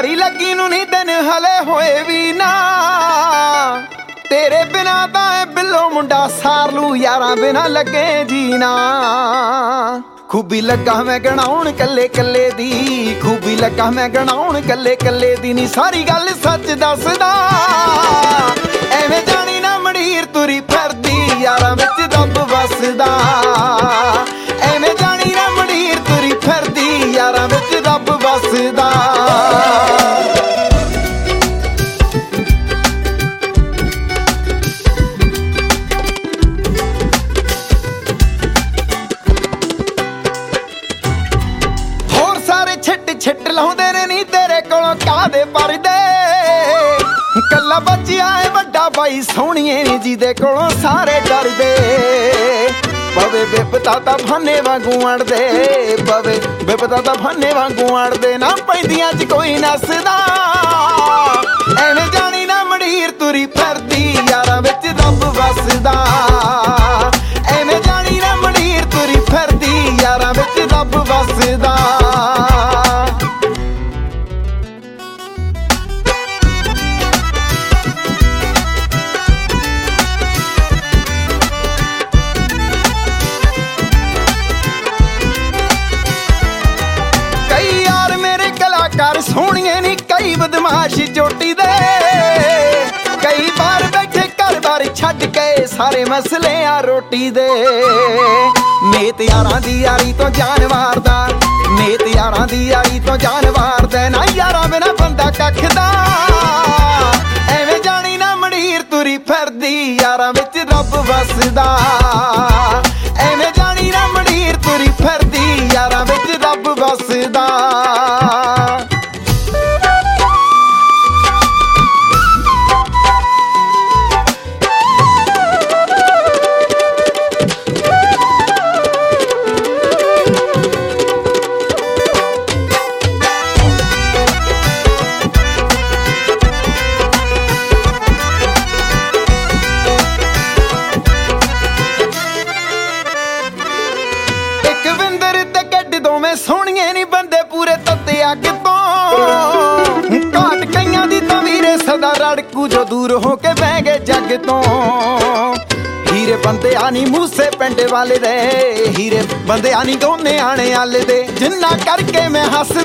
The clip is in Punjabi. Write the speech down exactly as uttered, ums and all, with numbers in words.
ਯਾਰੀ ਲੱਗੀ ਨੂੰ ਨਹੀਂ ਦਿਨ ਹਲੇ ਹੋਏ ਵੀ ਨਾ, ਤੇਰੇ ਬਿਨਾ ਤਾਂ ਇਹ ਬਿੱਲੋ ਮੁੰਡਾ ਸਾਰ ਲੂ, ਯਾਰਾਂ ਬਿਨਾ ਲੱਗੇ ਜੀਣਾ। ਖੂਬੀ ਲੱਗਾ ਮੈਂ ਗਣਾਉਣ ਕੱਲੇ ਕੱਲੇ ਦੀ, ਖੂਬੀ ਲੱਗਾ ਮੈਂ ਗਣਾਉਣ ਕੱਲੇ ਕੱਲੇ ਦੀ, ਨੀ ਸਾਰੀ ਗੱਲ ਸੱਚ ਦੱਸਦਾ। ਐਵੇਂ ਜਾਣੀ ਨਾ ਮੰਡੀਰ ਤੁਰੀ ਫਿਰਦੀ, ਯਾਰਾਂ ਵਿੱਚ ਰੱਬ ਵਸਦਾ। ਐਵੇਂ ਜਾਣੀ ਨਾ ਮੰਡੀਰ ਤੁਰੀ ਫਿਰਦੀ, ਯਾਰਾਂ ਵਿੱਚ ਰੱਬ ਵਸਦਾ। ਛਿੱਟ ਲਾਉਂਦੇ ਨੇ ਨੀ ਤੇਰੇ ਕੋਲੋਂ ਕਾਹਦੇ ਪਰਦੇ, ਕੱਲਾ ਬੱਚਿਆ ਏ ਵੱਡਾ ਬਾਈ ਸੋਹਣੀਏ ਨੀ ਜਿਹਦੇ ਕੋਲੋਂ ਸਾਰੇ ਡਰਦੇ। ਪਵੇ ਬਿਪਤਾ ਤਾਂ ਫਾਨੇ ਵਾਂਗੂ ਅੜਦੇ, ਪਵੇ ਬਿਪਤਾ ਤਾਂ ਫਾਨੇ ਵਾਂਗੂ ਅੜਦੇ, ਨਾ ਪੈਂਦੀਆਂ ਚ ਕੋਈ ਨੱਸਦਾ। ਐਵੇਂ ਜਾਣੀ ਨਾ ਮੰਡੀਰ ਤੁਰੀ ਫਿਰਦੀ, ਯਾਰਾਂ ਵਿੱਚ ਰੱਬ ਵਸਦਾ। ਐਵੇਂ ਜਾਣੀ ਨਾ ਮੰਡੀਰ ਤੁਰੀ ਫਿਰਦੀ, ਯਾਰਾਂ ਵਿੱਚ ਰੱਬ ਵਸਦਾ। ਸੋਹਣੀਏ ਨੀ ਕਈ ਬਦਮਾਸ਼ ਚੋਟੀ ਦੇ, ਕਈ ਵਾਰ ਬੈਠੇ ਘਰ ਬਾਰ ਛੱਡ ਕੇ ਸਾਰੇ ਮਸਲੇ ਆ ਰੋਟੀ ਦੇ। ਨੇਤ ਯਾਰਾਂ ਦੀ ਯਾਰੀ ਤੋਂ ਜਾਨ ਵਾਰਦਾ, ਨੇਤ ਯਾਰਾਂ ਦੀ ਯਾਰੀ ਤੋਂ ਜਾਨ ਵਾਰਦਾ, ਨਾ ਯਾਰਾਂ ਬਿਨਾ ਬੰਦਾ ਕੱਖਦਾ। ਐਵੇਂ ਜਾਣੀ ਨਾ ਮੰਡੀਰ ਤੁਰੀ ਫਿਰਦੀ, ਯਾਰਾਂ ਵਿੱਚ ਰੱਬ ਵਸਦਾ। ਐਵੇਂ ਜਾਣੀ ਨਾ ਮੰਡੀਰ ਤੁਰੀ ਫਿਰਦੀ, ਯਾਰਾਂ ਵਿੱਚ ਰੱਬ ਵਸਦਾ। ਸੋਹਣੀਏ ਨੀ ਬੰਦੇ ਪੂਰੇ ਤੱਤੇ ਅੱਗ ਤੋਂ, ਘਾਟ ਕਈਆਂ ਦੀ ਤਾਂ ਵੀਰੇ ਸਦਾ ਰੜਕੂ ਜੋ ਦੂਰ ਹੋ ਕੇ ਬਹਿ ਗਏ ਜੱਗ ਤੋਂ। ਹੀਰੇ ਬੰਦੇ ਆ ਨੀ ਮੂਸੇ ਪਿੰਡ ਵਾਲੇ ਦੇ, ਹੀਰੇ ਬੰਦੇ ਆ ਨੀ ਗੋਨੇ ਆਣੇ ਆਲੇ ਦੇ, ਜਿੰਨਾ ਕਰਕੇ ਮੈਂ ਹੱਸ